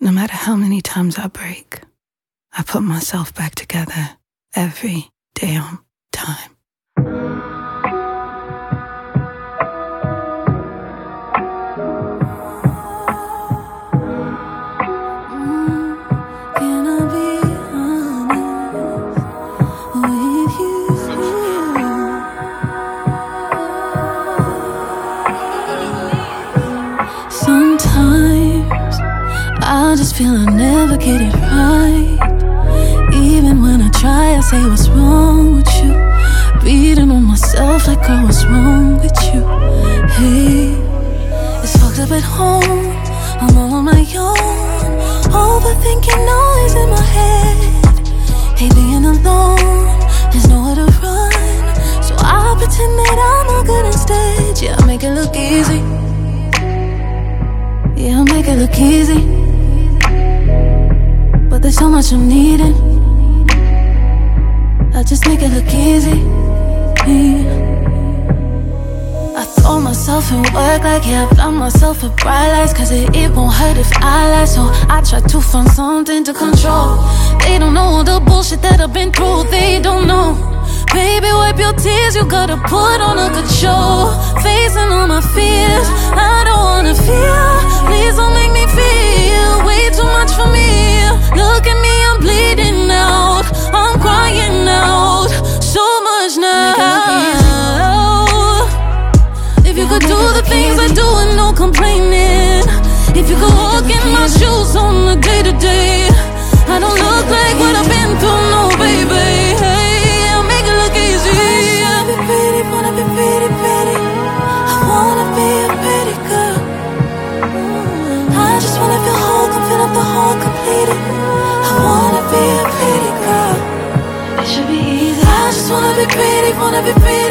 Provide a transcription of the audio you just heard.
No matter how many times I break, I put myself back together every damn time. Can I be honest with you? Sometimes I just feel I never get it right. Even when I try, I say what's wrong with you. Beating on myself like, oh, what's wrong with you? Hey, it's fucked up at home, I'm all on my own, overthinking noise in my head. Hate being alone, there's nowhere to run, so I pretend that I'm all good instead. Yeah, I make it look easy. Yeah, I make it look easy, but there's so much I'm needing. I just make it look easy. I throw myself in work like, yeah, I blind myself with bright lights, cause it won't hurt if I lie. So I try to find something to control. They don't know the bullshit that I've been through, they don't know. Baby, wipe your tears, you gotta put on a good show. Facing all my fears, I don't wanna feel. Please don't make me feel way too much for me. Look at me, I'm bleeding out, I'm crying out, so much now. If you could do the things I do and no complaining, if you could walk in my shoes on the day-to-day, I don't look like what I've been through, no baby. Hey, I'll make it look easy. I just wanna be pretty, pretty. I wanna be a pretty girl. I just wanna feel whole, can fill up the hole completed. I wanna be a pretty girl. It should be easy. I just wanna be pretty, wanna be pretty.